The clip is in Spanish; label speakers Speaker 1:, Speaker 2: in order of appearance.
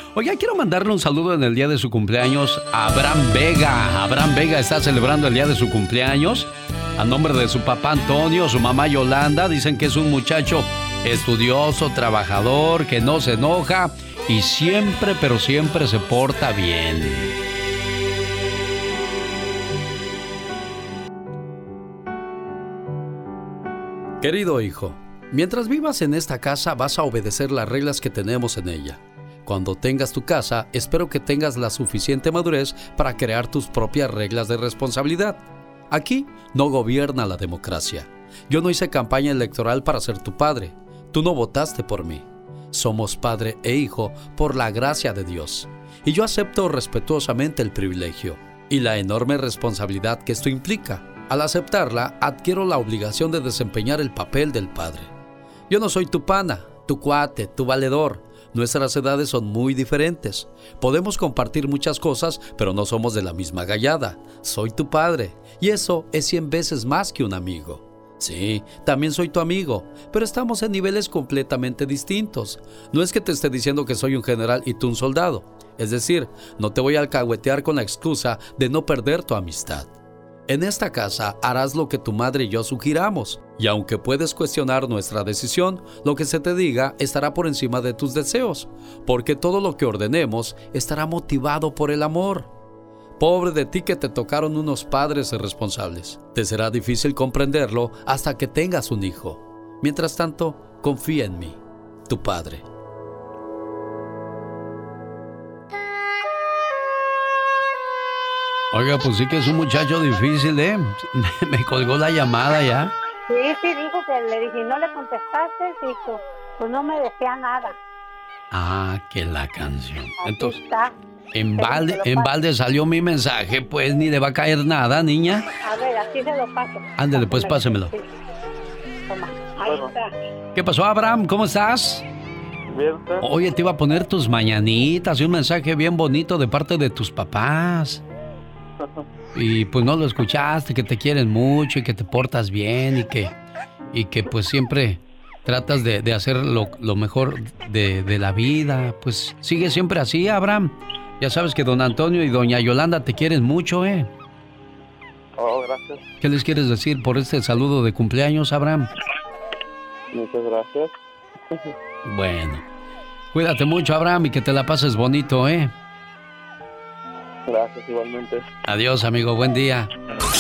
Speaker 1: Oye, quiero mandarle un saludo en el día de su cumpleaños a Abraham Vega. Abraham Vega está celebrando el día de su cumpleaños. A nombre de su papá Antonio, su mamá Yolanda, dicen que es un muchacho estudioso, trabajador, que no se enoja y siempre, pero siempre se porta bien. Querido hijo, mientras vivas en esta casa vas a obedecer las reglas que tenemos en ella. Cuando tengas tu casa, espero que tengas la suficiente madurez para crear tus propias reglas de responsabilidad. Aquí no gobierna la democracia. Yo no hice campaña electoral para ser tu padre. Tú no votaste por mí. Somos padre e hijo por la gracia de Dios. Y yo acepto respetuosamente el privilegio y la enorme responsabilidad que esto implica. Al aceptarla, adquiero la obligación de desempeñar el papel del padre. Yo no soy tu pana, tu cuate, tu valedor. Nuestras edades son muy diferentes. Podemos compartir muchas cosas, pero no somos de la misma gallada. Soy tu padre, y eso es 100 veces más que un amigo. Sí, también soy tu amigo, pero estamos en niveles completamente distintos. No es que te esté diciendo que soy un general y tú un soldado. Es decir, no te voy a alcahuetear con la excusa de no perder tu amistad. En esta casa harás lo que tu madre y yo sugiramos, y aunque puedes cuestionar nuestra decisión, lo que se te diga estará por encima de tus deseos, porque todo lo que ordenemos estará motivado por el amor. Pobre de ti que te tocaron unos padres irresponsables. Te será difícil comprenderlo hasta que tengas un hijo. Mientras tanto, confía en mí, tu padre. Oiga, pues sí que es un muchacho difícil, ¿eh? Me colgó la llamada ya.
Speaker 2: Sí, dijo que le dije, no le contestaste, dijo, pues no me decía nada.
Speaker 1: Ah, que la canción.
Speaker 2: Aquí
Speaker 1: entonces,
Speaker 2: está.
Speaker 1: En balde salió mi mensaje, pues ni le va a caer nada, niña.
Speaker 2: A ver, así se lo paso.
Speaker 1: Ándale, pues pásemelo.
Speaker 2: Sí. Toma, ahí está.
Speaker 1: ¿Qué pasó, Abraham? ¿Cómo estás?
Speaker 3: Bien.
Speaker 1: Oye, te iba a poner tus mañanitas y un mensaje bien bonito de parte de tus papás. Y pues no lo escuchaste, que te quieren mucho y que te portas bien y que pues siempre tratas de hacer lo mejor de la vida. Pues sigue siempre así, Abraham. Ya sabes que don Antonio y doña Yolanda te quieren mucho, ¿eh?
Speaker 3: Oh, gracias.
Speaker 1: ¿Qué les quieres decir por este saludo de cumpleaños, Abraham?
Speaker 3: Muchas gracias.
Speaker 1: Bueno, cuídate mucho, Abraham, y que te la pases bonito, ¿eh?
Speaker 3: Gracias, igualmente.
Speaker 1: Adiós, amigo, buen día.